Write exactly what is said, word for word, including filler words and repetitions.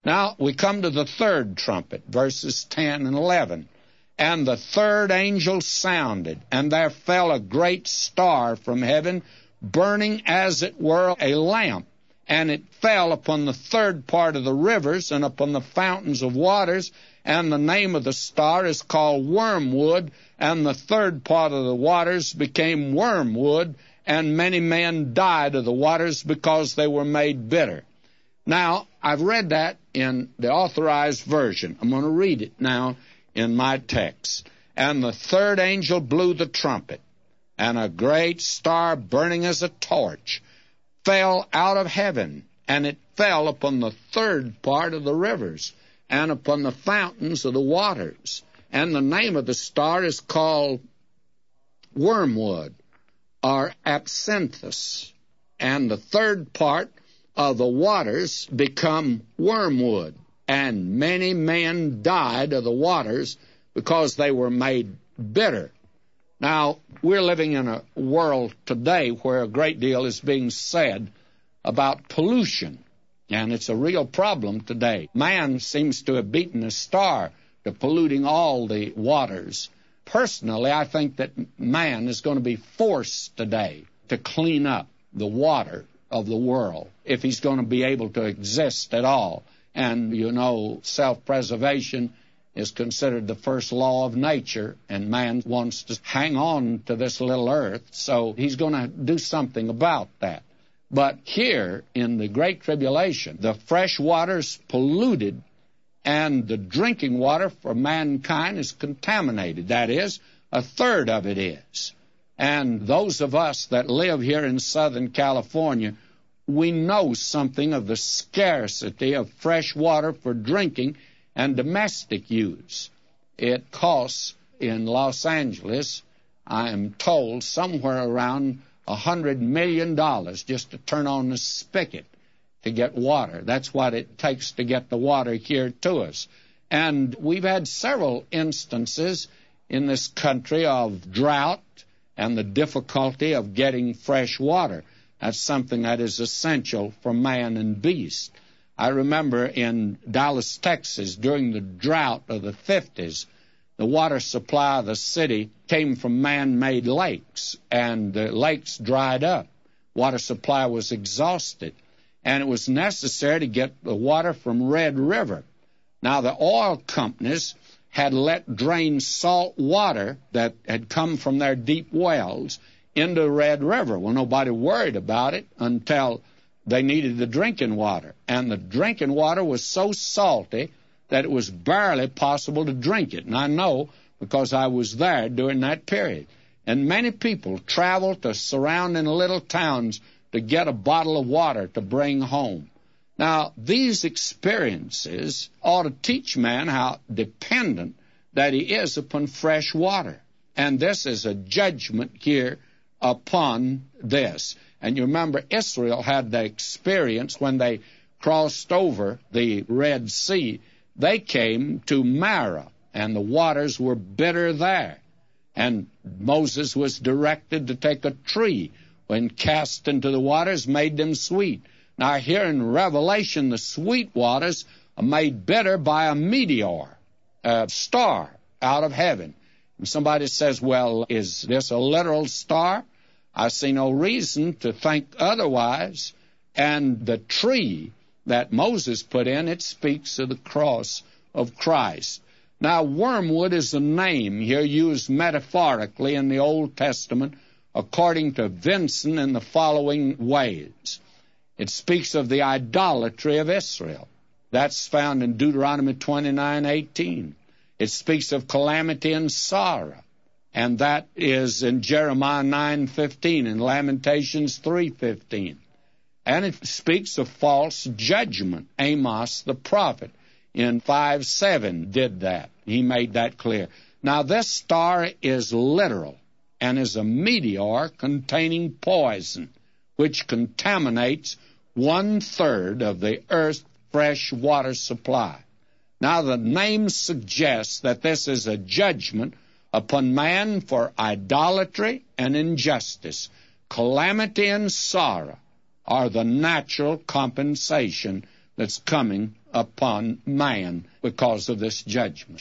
Now, we come to the third trumpet, verses ten and eleven. And the third angel sounded, and there fell a great star from heaven, burning as it were a lamp. And it fell upon the third part of the rivers and upon the fountains of waters. And the name of the star is called Wormwood. And the third part of the waters became wormwood, and many men died of the waters because they were made bitter. Now, I've read that in the Authorized Version. I'm going to read it now in my text. And the third angel blew the trumpet, and a great star burning as a torch fell out of heaven, and it fell upon the third part of the rivers and upon the fountains of the waters. And the name of the star is called Wormwood, or Absinthius. And the third part of the waters become wormwood, and many men died of the waters because they were made bitter. Now, we're living in a world today where a great deal is being said about pollution, and it's a real problem today. Man seems to have beaten a star to polluting all the waters. Personally, I think that man is going to be forced today to clean up the water of the world if he's going to be able to exist at all. And, you know, self-preservation is considered the first law of nature, and man wants to hang on to this little earth, so he's going to do something about that. But here, in the Great Tribulation, the fresh water's polluted, and the drinking water for mankind is contaminated. That is, a third of it is. And those of us that live here in Southern California, we know something of the scarcity of fresh water for drinking and domestic use. It costs in Los Angeles, I am told, somewhere around a hundred million dollars just to turn on the spigot to get water. That's what it takes to get the water here to us. And we've had several instances in this country of drought and the difficulty of getting fresh water. That's something that is essential for man and beast. I remember in Dallas, Texas, during the drought of the fifties, the water supply of the city came from man-made lakes, and the lakes dried up. Water supply was exhausted, and it was necessary to get the water from Red River. Now, the oil companies had let drain salt water that had come from their deep wells into Red River. Well, nobody worried about it until they needed the drinking water. And the drinking water was so salty that it was barely possible to drink it. And I know because I was there during that period. And many people traveled to surrounding little towns to get a bottle of water to bring home. Now, these experiences ought to teach man how dependent that he is upon fresh water. And this is a judgment here upon this. And you remember Israel had the experience when they crossed over the Red Sea. They came to Marah, and the waters were bitter there. And Moses was directed to take a tree, when cast into the waters, made them sweet. Now here in Revelation, the sweet waters are made bitter by a meteor, a star out of heaven. And somebody says, well, is this a literal star? I see no reason to think otherwise. And the tree that Moses put in, it speaks of the cross of Christ. Now, wormwood is a name here used metaphorically in the Old Testament according to Vinson in the following ways. It speaks of the idolatry of Israel. That's found in Deuteronomy twenty-nine eighteen. It speaks of calamity and sorrow, and that is in Jeremiah nine fifteen and Lamentations three fifteen. And it speaks of false judgment. Amos the prophet in five seven did that. He made that clear. Now, this star is literal and is a meteor containing poison, which contaminates one-third of the earth's fresh water supply. Now, the name suggests that this is a judgment upon man for idolatry and injustice. Calamity and sorrow are the natural compensation that's coming upon man because of this judgment.